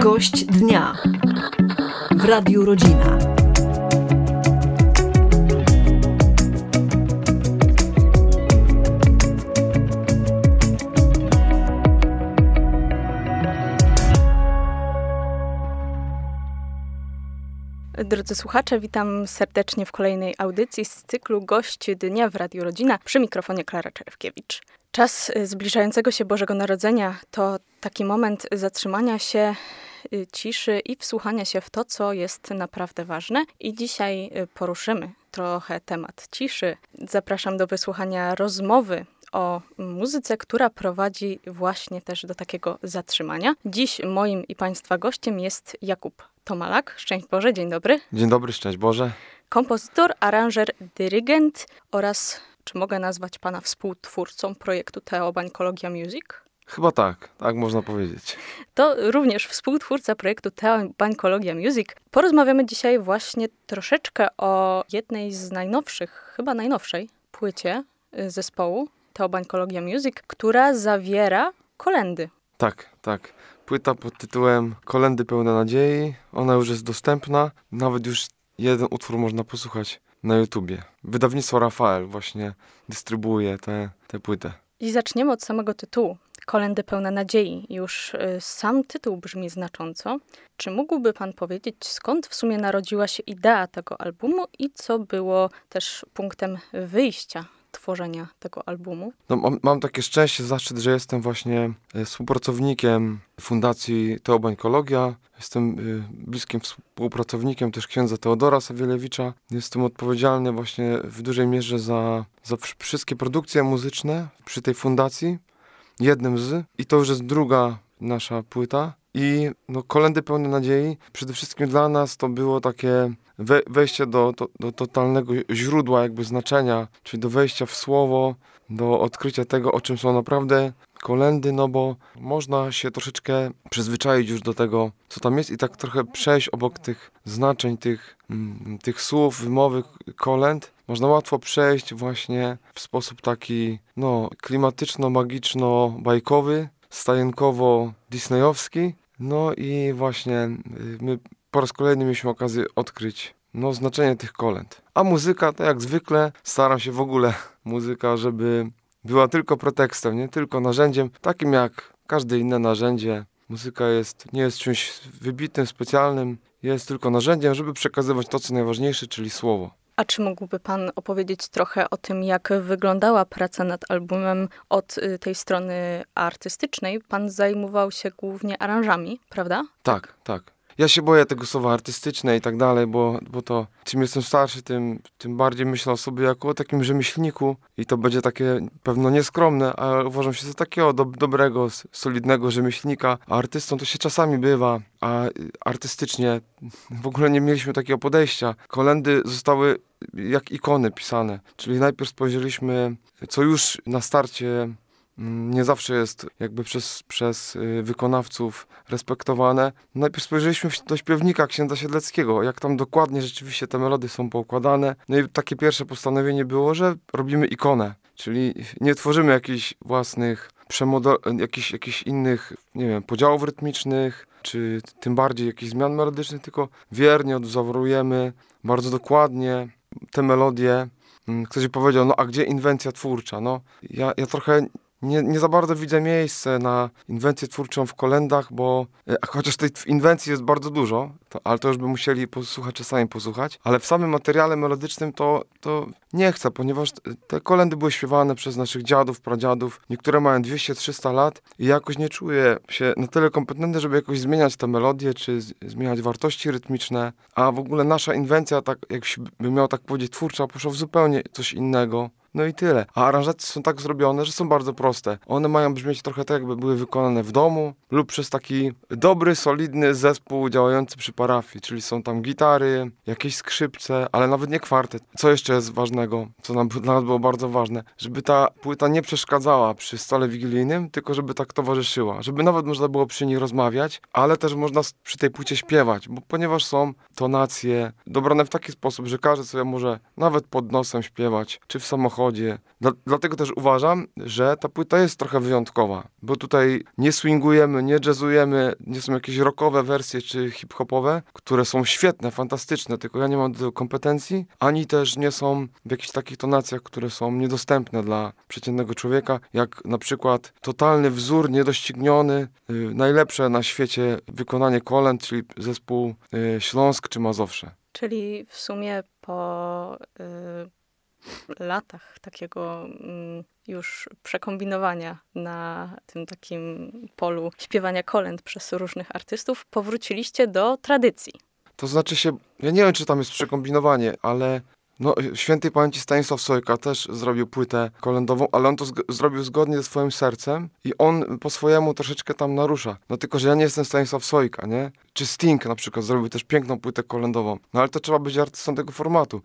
Gość dnia w Radiu Rodzina. Drodzy słuchacze, witam serdecznie w kolejnej audycji z cyklu Gość Dnia w Radiu Rodzina. Przy mikrofonie Klara Czerewkiewicz. Czas zbliżającego się Bożego Narodzenia to taki moment zatrzymania się, ciszy i wsłuchania się w to, co jest naprawdę ważne. I dzisiaj poruszymy trochę temat ciszy. Zapraszam do wysłuchania rozmowy o muzyce, która prowadzi właśnie też do takiego zatrzymania. Dziś moim i Państwa gościem jest Jakub Tomalak. Szczęść Boże, dzień dobry. Dzień dobry, szczęść Boże. Kompozytor, aranżer, dyrygent oraz, czy mogę nazwać Pana współtwórcą projektu Theobańkologia Music? Chyba tak można powiedzieć. To również współtwórca projektu Theobańkologia Music. Porozmawiamy dzisiaj właśnie troszeczkę o jednej z najnowszych, chyba najnowszej płycie zespołu Theobańkologia Music, która zawiera kolędy. Tak. Płyta pod tytułem Kolędy pełne nadziei. Ona już jest dostępna. Nawet już jeden utwór można posłuchać na YouTubie. Wydawnictwo Rafael właśnie dystrybuuje tę płytę. I zaczniemy od samego tytułu. Kolędy pełne nadziei. Już sam tytuł brzmi znacząco. Czy mógłby Pan powiedzieć, skąd w sumie narodziła się idea tego albumu i co było też punktem wyjścia tworzenia tego albumu? Mam takie szczęście, zaszczyt, że jestem właśnie współpracownikiem Fundacji Theobańkologia. Jestem bliskim współpracownikiem też księdza Teodora Sawielewicza. Jestem odpowiedzialny właśnie w dużej mierze za wszystkie produkcje muzyczne przy tej fundacji. I to już jest druga nasza płyta. I Kolędy pełne nadziei, przede wszystkim dla nas to było takie wejście do totalnego źródła jakby znaczenia, czyli do wejścia w słowo, do odkrycia tego, o czym są naprawdę kolędy, bo można się troszeczkę przyzwyczaić już do tego, co tam jest i tak trochę przejść obok tych znaczeń, tych słów, wymowy kolęd. Można łatwo przejść właśnie w sposób taki, klimatyczno-magiczno-bajkowy, stajenkowo-disneyowski. I właśnie my po raz kolejny mieliśmy okazję odkryć znaczenie tych kolęd. A muzyka, tak jak zwykle, staram się w ogóle muzyka, żeby była tylko pretekstem, nie tylko narzędziem, takim jak każde inne narzędzie. Muzyka nie jest czymś wybitnym, specjalnym, jest tylko narzędziem, żeby przekazywać to, co najważniejsze, czyli słowo. A czy mógłby Pan opowiedzieć trochę o tym, jak wyglądała praca nad albumem od tej strony artystycznej? Pan zajmował się głównie aranżami, prawda? Tak. Ja się boję tego słowa artystyczne i tak dalej, bo to czym jestem starszy, tym bardziej myślę o sobie jako o takim rzemieślniku i to będzie takie pewno nieskromne, ale uważam się za takiego dobrego, solidnego rzemieślnika, a artystą to się czasami bywa, a artystycznie w ogóle nie mieliśmy takiego podejścia. Kolędy zostały jak ikony pisane, czyli najpierw spojrzeliśmy, co już na starcie nie zawsze jest jakby przez wykonawców respektowane. Najpierw spojrzeliśmy do śpiewnika księdza Siedleckiego, jak tam dokładnie rzeczywiście te melody są poukładane. I takie pierwsze postanowienie było, że robimy ikonę, czyli nie tworzymy jakichś własnych jakichś innych, podziałów rytmicznych, czy tym bardziej jakichś zmian melodycznych, tylko wiernie odwzorujemy bardzo dokładnie te melodie. Ktoś powiedział, a gdzie inwencja twórcza? Ja trochę nie za bardzo widzę miejsce na inwencję twórczą w kolędach, bo chociaż tej inwencji jest bardzo dużo, ale to już by musieli słuchacze sami posłuchać, ale w samym materiale melodycznym to nie chcę, ponieważ te kolędy były śpiewane przez naszych dziadów, pradziadów, niektóre mają 200-300 lat i jakoś nie czuję się na tyle kompetentny, żeby jakoś zmieniać te melodie, czy zmieniać wartości rytmiczne, a w ogóle nasza inwencja, tak jakbym miał tak powiedzieć, twórcza, poszła w zupełnie coś innego. I tyle. A aranżacje są tak zrobione, że są bardzo proste. One mają brzmieć trochę tak, jakby były wykonane w domu lub przez taki dobry, solidny zespół działający przy parafii, czyli są tam gitary, jakieś skrzypce, ale nawet nie kwartet. Co jeszcze jest ważnego, co dla nas było bardzo ważne, żeby ta płyta nie przeszkadzała przy stole wigilijnym, tylko żeby tak towarzyszyła, żeby nawet można było przy niej rozmawiać, ale też można przy tej płycie śpiewać, ponieważ są tonacje dobrane w taki sposób, że każdy sobie może nawet pod nosem śpiewać, czy w samochodzie, samochodzie. Dlatego też uważam, że ta płyta jest trochę wyjątkowa, bo tutaj nie swingujemy, nie jazzujemy, nie są jakieś rockowe wersje czy hip-hopowe, które są świetne, fantastyczne, tylko ja nie mam do tego kompetencji, ani też nie są w jakichś takich tonacjach, które są niedostępne dla przeciętnego człowieka, jak na przykład totalny wzór niedościgniony, najlepsze na świecie wykonanie kolęd, czyli zespół Śląsk czy Mazowsze. Czyli w sumie po latach takiego już przekombinowania na tym takim polu śpiewania kolęd przez różnych artystów, powróciliście do tradycji. To znaczy się, ja nie wiem, czy tam jest przekombinowanie, ale no, świętej pamięci Stanisław Sojka też zrobił płytę kolędową, ale on to zrobił zgodnie ze swoim sercem i on po swojemu troszeczkę tam narusza. No tylko, że ja nie jestem Stanisław Sojka, nie? Czy Sting na przykład zrobił też piękną płytę kolędową. No ale to trzeba być artystą tego formatu.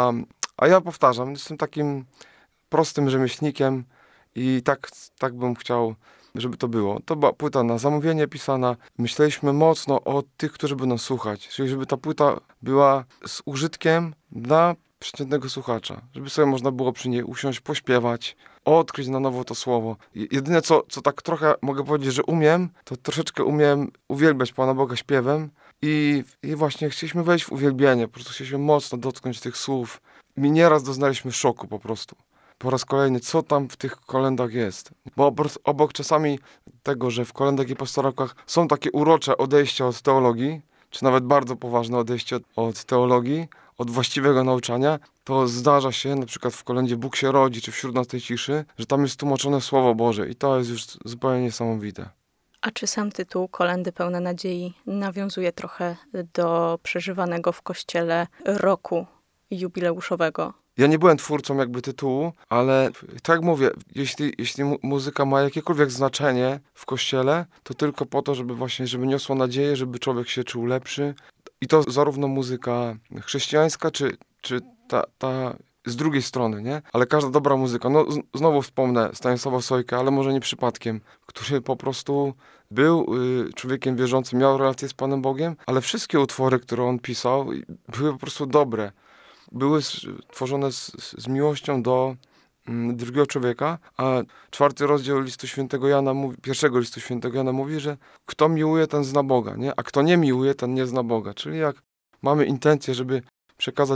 A ja powtarzam, jestem takim prostym rzemieślnikiem i tak bym chciał, żeby to było. To była płyta na zamówienie pisana. Myśleliśmy mocno o tych, którzy będą słuchać. Czyli żeby ta płyta była z użytkiem dla przeciętnego słuchacza. Żeby sobie można było przy niej usiąść, pośpiewać, odkryć na nowo to słowo. Jedyne, co tak trochę mogę powiedzieć, że umiem, to troszeczkę umiem uwielbiać Pana Boga śpiewem i właśnie chcieliśmy wejść w uwielbienie. Po prostu chcieliśmy mocno dotknąć tych słów. Mi nieraz doznaliśmy szoku po prostu. Po raz kolejny, co tam w tych kolędach jest. Bo obok czasami tego, że w kolędach i pastorałkach są takie urocze odejścia od teologii, czy nawet bardzo poważne odejście od teologii, od właściwego nauczania, to zdarza się, na przykład w kolędzie Bóg się rodzi, czy wśród nas tej ciszy, że tam jest tłumaczone Słowo Boże i to jest już zupełnie niesamowite. A czy sam tytuł Kolędy pełne nadziei nawiązuje trochę do przeżywanego w Kościele roku jubileuszowego? Ja nie byłem twórcą jakby tytułu, ale tak jak mówię, jeśli muzyka ma jakiekolwiek znaczenie w Kościele, to tylko po to, żeby niosła nadzieję, żeby człowiek się czuł lepszy. I to zarówno muzyka chrześcijańska, czy ta z drugiej strony, nie? Ale każda dobra muzyka. No znowu wspomnę Stanisława Sojka, ale może nie przypadkiem, który po prostu był człowiekiem wierzącym, miał relację z Panem Bogiem, ale wszystkie utwory, które on pisał, były po prostu dobre. Były tworzone z miłością do drugiego człowieka, a 4 rozdział listu świętego Jana pierwszego listu świętego Jana mówi, że kto miłuje, ten zna Boga, nie? A kto nie miłuje, ten nie zna Boga. Czyli jak mamy intencję, żeby przekazać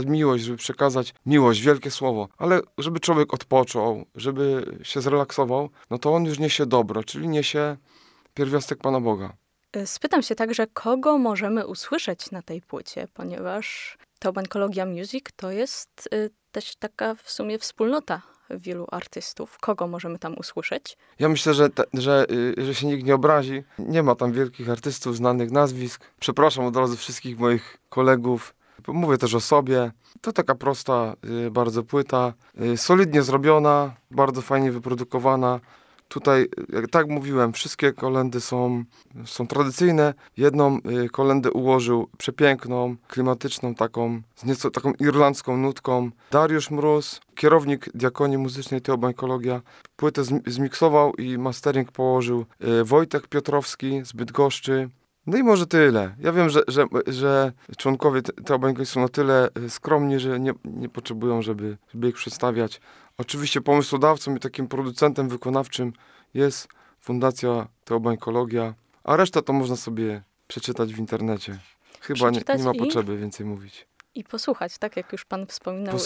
miłość, wielkie słowo, ale żeby człowiek odpoczął, żeby się zrelaksował, no to on już niesie dobro, czyli niesie pierwiastek Pana Boga. Spytam się także, kogo możemy usłyszeć na tej płycie, ponieważ Theobankologia Music to jest też taka w sumie wspólnota wielu artystów. Kogo możemy tam usłyszeć? Ja myślę, że się nikt nie obrazi. Nie ma tam wielkich artystów, znanych nazwisk. Przepraszam od razu wszystkich moich kolegów. Mówię też o sobie. To taka prosta bardzo płyta. Solidnie zrobiona, bardzo fajnie wyprodukowana. Tutaj, tak mówiłem, wszystkie kolędy są tradycyjne. Jedną kolędę ułożył przepiękną, klimatyczną, z nieco taką irlandzką nutką Dariusz Mróz, kierownik diakonii muzycznej Theobankologia. Płytę zmiksował i mastering położył Wojtek Piotrowski z Bydgoszczy. No i może tyle. Ja wiem, że członkowie Theobankologii są na tyle skromni, że nie potrzebują, żeby ich przedstawiać. Oczywiście pomysłodawcą i takim producentem wykonawczym jest Fundacja Theobankologia, a resztę to można sobie przeczytać w internecie. Chyba nie ma potrzeby więcej mówić. I posłuchać, tak jak już pan wspominał,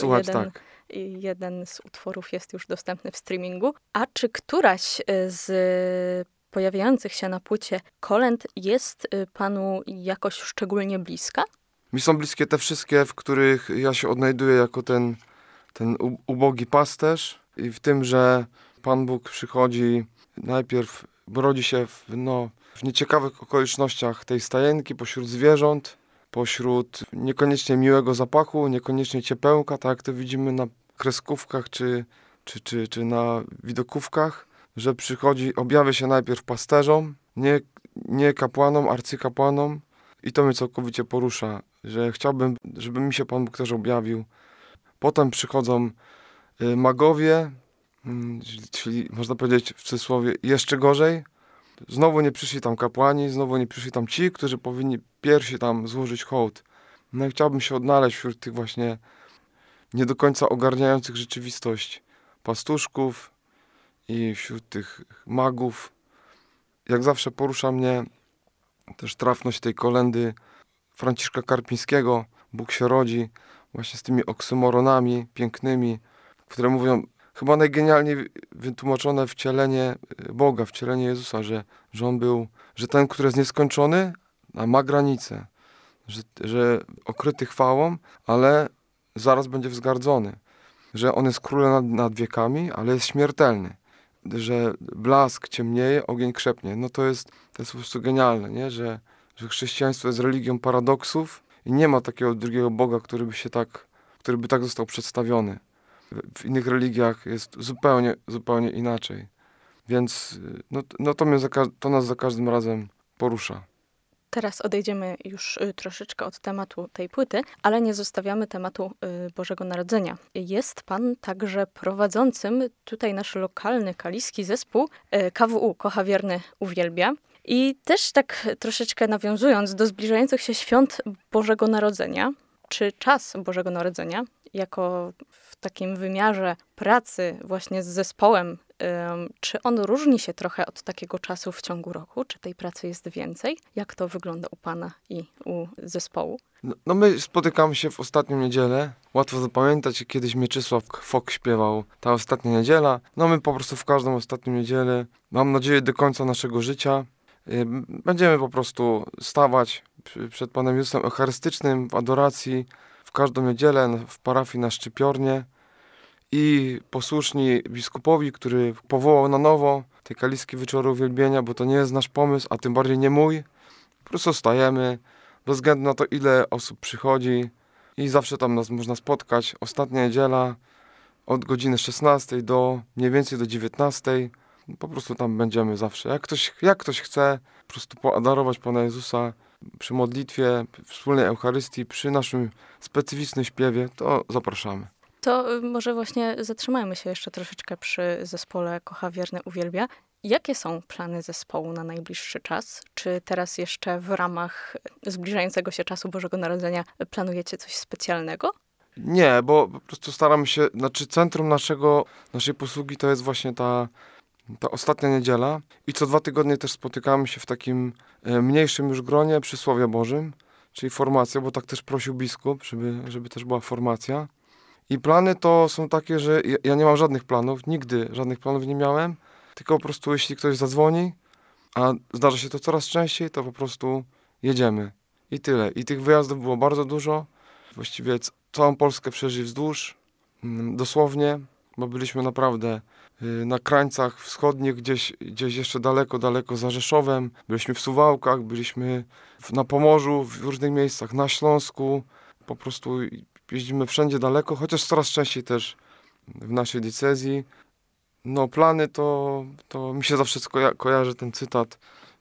jeden z utworów jest już dostępny w streamingu. A czy któraś z pojawiających się na płycie kolęd jest panu jakoś szczególnie bliska? Mi są bliskie te wszystkie, w których ja się odnajduję jako ten ubogi pasterz i w tym, że Pan Bóg przychodzi, najpierw rodzi się w nieciekawych okolicznościach tej stajenki, pośród zwierząt, pośród niekoniecznie miłego zapachu, niekoniecznie ciepełka, tak jak to widzimy na kreskówkach czy na widokówkach, że przychodzi, objawia się najpierw pasterzom, nie kapłanom, arcykapłanom i to mnie całkowicie porusza, że chciałbym, żeby mi się Pan Bóg też objawił. Potem przychodzą magowie, czyli można powiedzieć w cudzysłowie jeszcze gorzej. Znowu nie przyszli tam kapłani, znowu nie przyszli tam ci, którzy powinni pierwsi tam złożyć hołd. No i chciałbym się odnaleźć wśród tych właśnie nie do końca ogarniających rzeczywistość pastuszków i wśród tych magów. Jak zawsze porusza mnie też trafność tej kolendy Franciszka Karpińskiego, Bóg się rodzi, właśnie z tymi oksymoronami pięknymi, które mówią chyba najgenialniej wytłumaczone wcielenie Boga, wcielenie Jezusa, że On był, że ten, który jest nieskończony, a ma granice, że okryty chwałą, ale zaraz będzie wzgardzony, że On jest królem nad wiekami, ale jest śmiertelny, że blask ciemnieje, ogień krzepnie. No to jest po prostu genialne, nie? Że chrześcijaństwo jest religią paradoksów i nie ma takiego drugiego Boga, który by tak został przedstawiony. W innych religiach jest zupełnie inaczej. Więc to nas za każdym razem porusza. Teraz odejdziemy już troszeczkę od tematu tej płyty, ale nie zostawiamy tematu Bożego Narodzenia. Jest pan także prowadzącym tutaj nasz lokalny kaliski zespół KWU, Kocha Wierny Uwielbia. I też tak troszeczkę nawiązując do zbliżających się świąt Bożego Narodzenia, czy czas Bożego Narodzenia, jako w takim wymiarze pracy właśnie z zespołem, czy on różni się trochę od takiego czasu w ciągu roku? Czy tej pracy jest więcej? Jak to wygląda u pana i u zespołu? No my spotykamy się w ostatnią niedzielę. Łatwo zapamiętać, kiedyś Mieczysław Fok śpiewał Ta ostatnia niedziela. No my po prostu w każdą ostatnią niedzielę, mam nadzieję do końca naszego życia, będziemy po prostu stawać przed Panem Jezusem Eucharystycznym w adoracji w każdą niedzielę w parafii na Szczypiornie i posłuszni biskupowi, który powołał na nowo te kaliskie wieczory uwielbienia, bo to nie jest nasz pomysł, a tym bardziej nie mój. Po prostu stajemy, bez względu na to, ile osób przychodzi i zawsze tam nas można spotkać. Ostatnia niedziela od godziny 16 do mniej więcej do 19. Po prostu tam będziemy zawsze. Jak ktoś chce po prostu poadorować Pana Jezusa przy modlitwie, wspólnej Eucharystii, przy naszym specyficznym śpiewie, to zapraszamy. To może właśnie zatrzymajmy się jeszcze troszeczkę przy zespole Kocha Wierny Uwielbia. Jakie są plany zespołu na najbliższy czas? Czy teraz jeszcze w ramach zbliżającego się czasu Bożego Narodzenia planujecie coś specjalnego? Nie, bo po prostu staramy się, centrum naszej posługi to jest właśnie ta ostatnia niedziela i co 2 tygodnie też spotykamy się w takim mniejszym już gronie przy Słowie Bożym, czyli formacja, bo tak też prosił biskup, żeby też była formacja. I plany to są takie, że ja nie mam żadnych planów, nigdy żadnych planów nie miałem, tylko po prostu jeśli ktoś zadzwoni, a zdarza się to coraz częściej, to po prostu jedziemy. I tyle. I tych wyjazdów było bardzo dużo. Właściwie całą Polskę przeszli wzdłuż, dosłownie, bo byliśmy naprawdę na krańcach wschodnich, gdzieś jeszcze daleko za Rzeszowem. Byliśmy w Suwałkach, byliśmy na Pomorzu, w różnych miejscach, na Śląsku. Po prostu jeździmy wszędzie daleko, chociaż coraz częściej też w naszej diecezji. No plany to mi się zawsze kojarzy ten cytat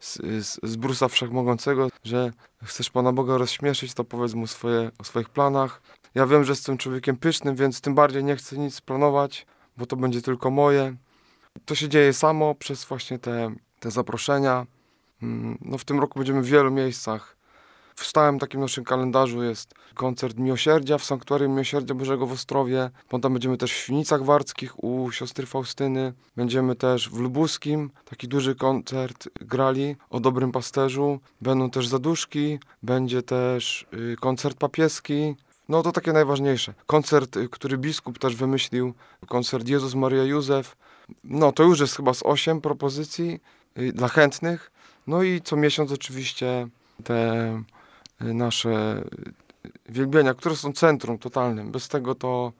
z Bruce'a Wszechmogącego, że chcesz Pana Boga rozśmieszyć, to powiedz mu o swoich planach. Ja wiem, że jestem człowiekiem pysznym, więc tym bardziej nie chcę nic planować, bo to będzie tylko moje. To się dzieje samo przez właśnie te zaproszenia. No w tym roku będziemy w wielu miejscach. W stałym takim naszym kalendarzu jest koncert Miłosierdzia w Sanktuarium Miłosierdzia Bożego w Ostrowie. Potem będziemy też w Świnicach Warckich u siostry Faustyny. Będziemy też w Lubuskim, taki duży koncert grali o Dobrym Pasterzu. Będą też zaduszki, będzie też koncert papieski. No to takie najważniejsze. Koncert, który biskup też wymyślił, koncert Jezus, Maria, Józef. No to już jest chyba z 8 propozycji dla chętnych. No i co miesiąc oczywiście te nasze wielbienia, które są centrum totalnym. Bez tego to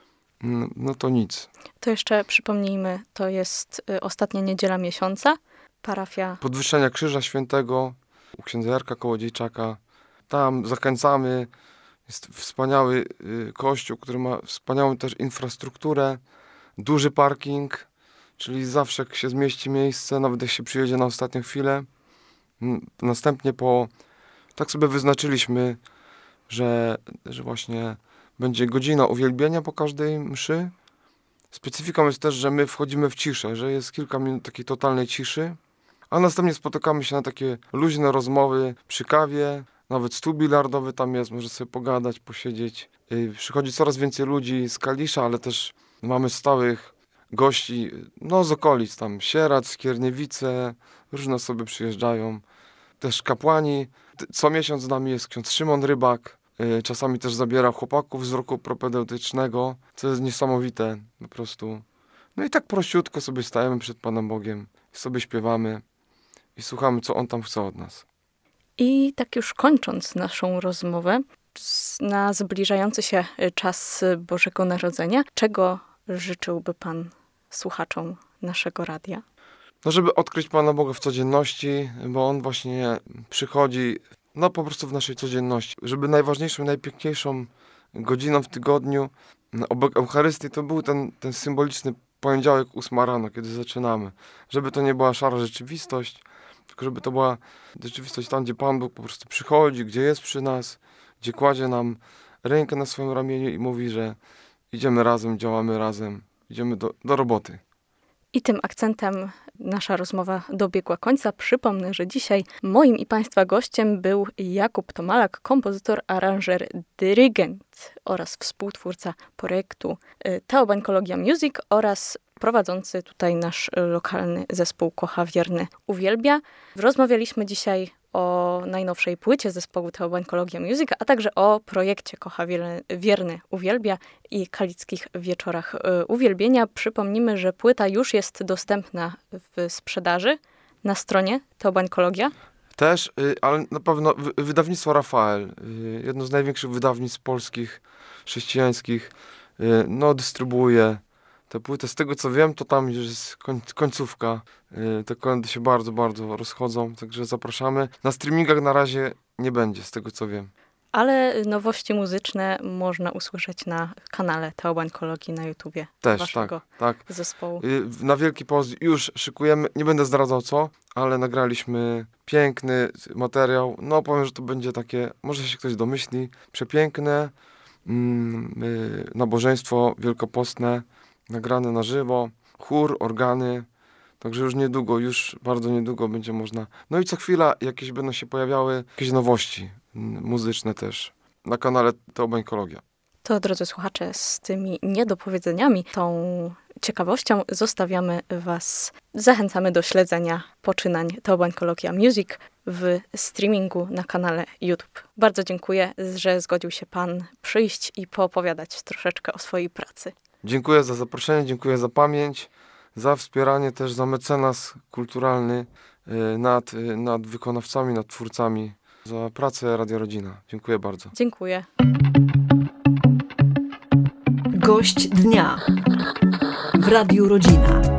nic. To jeszcze przypomnijmy, to jest ostatnia niedziela miesiąca, parafia Podwyższenia Krzyża Świętego u księdza Jarka Kołodziejczaka. Tam zachęcamy. Jest wspaniały kościół, który ma wspaniałą też infrastrukturę, duży parking, czyli zawsze jak się zmieści miejsce, nawet jak się przyjedzie na ostatnią chwilę. Następnie tak sobie wyznaczyliśmy, że właśnie będzie godzina uwielbienia po każdej mszy. Specyfiką jest też, że my wchodzimy w ciszę, że jest kilka minut takiej totalnej ciszy, a następnie spotykamy się na takie luźne rozmowy przy kawie. Nawet stół bilardowy tam jest, może sobie pogadać, posiedzieć. Przychodzi coraz więcej ludzi z Kalisza, ale też mamy stałych gości, no z okolic, tam Sieradz, Skierniewice, różne osoby przyjeżdżają. Też kapłani. Co miesiąc z nami jest ksiądz Szymon Rybak. Czasami też zabiera chłopaków z roku propedeutycznego, co jest niesamowite po prostu. No i tak prościutko sobie stajemy przed Panem Bogiem, sobie śpiewamy i słuchamy, co On tam chce od nas. I tak już kończąc naszą rozmowę, na zbliżający się czas Bożego Narodzenia, czego życzyłby Pan słuchaczom naszego radia? No, żeby odkryć Pana Boga w codzienności, bo On właśnie przychodzi, no po prostu w naszej codzienności. Żeby najważniejszą, najpiękniejszą godziną w tygodniu obok Eucharystii to był ten symboliczny poniedziałek 8 rano, kiedy zaczynamy. Żeby to nie była szara rzeczywistość, tylko żeby to była rzeczywistość tam, gdzie Pan Bóg po prostu przychodzi, gdzie jest przy nas, gdzie kładzie nam rękę na swoim ramieniu i mówi, że idziemy razem, działamy razem, idziemy do roboty. I tym akcentem nasza rozmowa dobiegła końca. Przypomnę, że dzisiaj moim i Państwa gościem był Jakub Tomalak, kompozytor, aranżer, dyrygent oraz współtwórca projektu Teobańkologia Music oraz prowadzący tutaj nasz lokalny zespół Kocha Wierny Uwielbia. Rozmawialiśmy dzisiaj o najnowszej płycie zespołu Teobańkologia Music, a także o projekcie Kocha Wierny Uwielbia i Kalickich Wieczorach Uwielbienia. Przypomnimy, że płyta już jest dostępna w sprzedaży na stronie Teobańkologia. Też, ale na pewno wydawnictwo Rafael, jedno z największych wydawnictw polskich, chrześcijańskich, no dystrybuuje tę płytę. Z tego co wiem, to tam już jest końcówka. Te kolendy się bardzo, bardzo rozchodzą, także zapraszamy. Na streamingach na razie nie będzie, z tego co wiem. Ale nowości muzyczne można usłyszeć na kanale Teobańkologii na YouTubie. Też, waszego tak. zespołu. Na Wielki Post już szykujemy, nie będę zdradzał co, ale nagraliśmy piękny materiał. No powiem, że to będzie takie, może się ktoś domyśli, przepiękne nabożeństwo wielkopostne, nagrane na żywo, chór, organy, także już niedługo, już bardzo niedługo będzie można. No i co chwila jakieś będą się pojawiały jakieś nowości muzyczne też na kanale Teobańkologia. To, drodzy słuchacze, z tymi niedopowiedzeniami, tą ciekawością zostawiamy Was. Zachęcamy do śledzenia poczynań Teobańkologia Music w streamingu na kanale YouTube. Bardzo dziękuję, że zgodził się Pan przyjść i poopowiadać troszeczkę o swojej pracy. Dziękuję za zaproszenie, dziękuję za pamięć, za wspieranie też, za mecenas kulturalny nad wykonawcami, nad twórcami, za pracę Radia Rodzina. Dziękuję bardzo. Dziękuję. Gość dnia w Radiu Rodzina.